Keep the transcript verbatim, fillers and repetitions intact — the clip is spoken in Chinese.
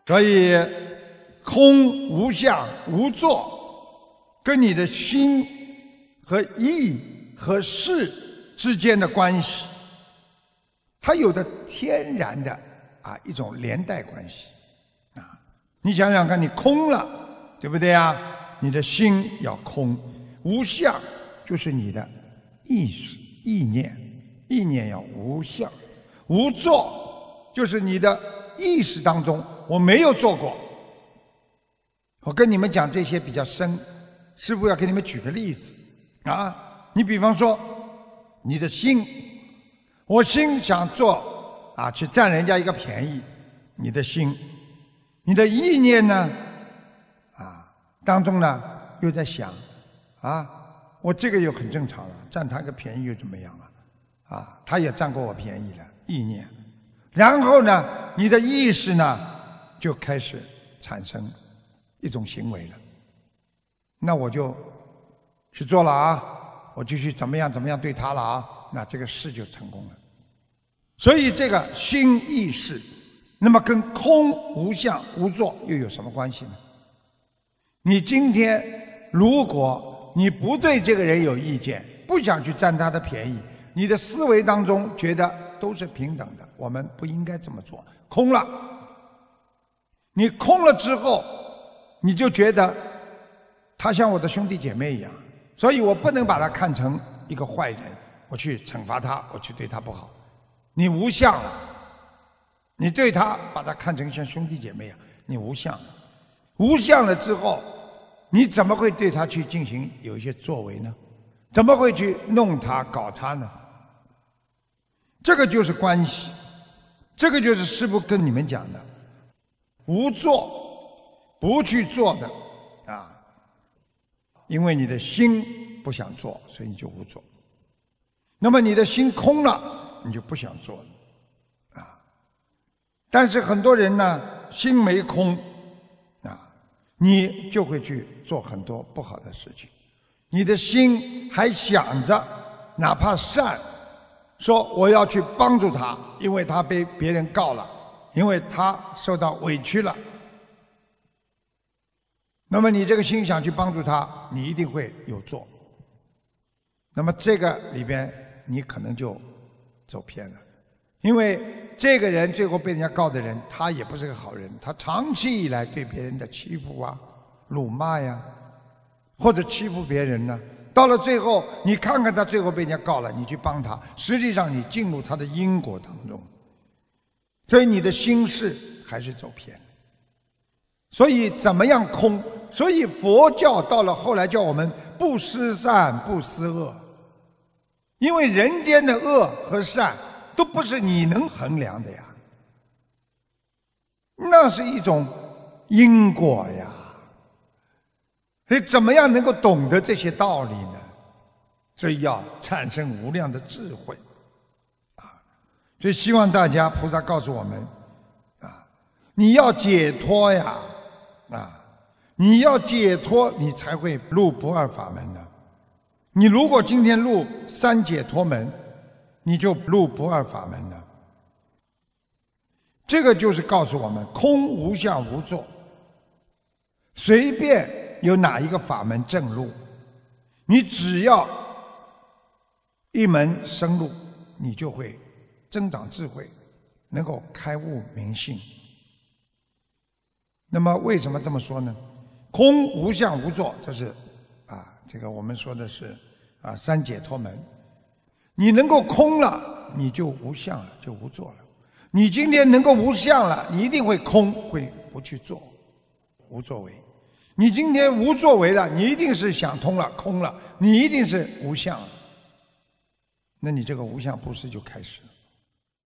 所以空无相无作，跟你的心和意和事之间的关系，它有着天然的啊一种连带关系啊。你想想看，你空了，对不对啊？你的心要空，无相就是你的意识、意念，意念要无相，无作就是你的意识当中我没有做过。我跟你们讲这些比较深，师父要给你们举个例子啊。你比方说，你的心，我心想做啊，去占人家一个便宜，你的心，你的意念呢，啊当中呢又在想，啊，我这个又很正常了，占他个便宜又怎么样啊？啊，他也占过我便宜了，意念。然后呢，你的意识呢就开始产生一种行为了，那我就去做了啊，我就去怎么样怎么样对他了啊，那这个事就成功了。所以这个心意识，那么跟空无相无作又有什么关系呢？你今天如果你不对这个人有意见，不想去占他的便宜，你的思维当中觉得都是平等的，我们不应该这么做，空了。你空了之后，你就觉得他像我的兄弟姐妹一样，所以我不能把他看成一个坏人，我去惩罚他，我去对他不好。你无相了，你对他把他看成像兄弟姐妹一样，你无相了。无相了之后，你怎么会对他去进行有一些作为呢？怎么会去弄他搞他呢？这个就是关系，这个就是师父跟你们讲的无作，不去做的啊，因为你的心不想做，所以你就无作。那么你的心空了，你就不想做了啊。但是很多人呢，心没空啊，你就会去做很多不好的事情。你的心还想着，哪怕善，说我要去帮助他，因为他被别人告了，因为他受到委屈了。那么你这个心想去帮助他，你一定会有做。那么这个里边你可能就走偏了，因为这个人最后被人家告的人，他也不是个好人，他长期以来对别人的欺负啊、辱骂呀，或者欺负别人呢，到了最后你看看他最后被人家告了，你去帮他，实际上你进入他的因果当中，所以你的心事还是走偏了。所以怎么样空？所以佛教到了后来叫我们不思善不思恶，因为人间的恶和善都不是你能衡量的呀，那是一种因果呀。所以怎么样能够懂得这些道理呢？所以要产生无量的智慧啊！所以希望大家，菩萨告诉我们啊，你要解脱呀啊！你要解脱，你才会入不二法门的。你如果今天入三解脱门，你就入不二法门了。这个就是告诉我们，空无相无作，随便有哪一个法门正入，你只要一门深入，你就会增长智慧，能够开悟明性。那么为什么这么说呢？空无相无作，这是啊，这个我们说的是啊三解脱门。你能够空了，你就无相了，就无作了。你今天能够无相了，你一定会空，会不去做，无作为。你今天无作为了，你一定是想通了，空了，你一定是无相了。那你这个无相布施就开始了。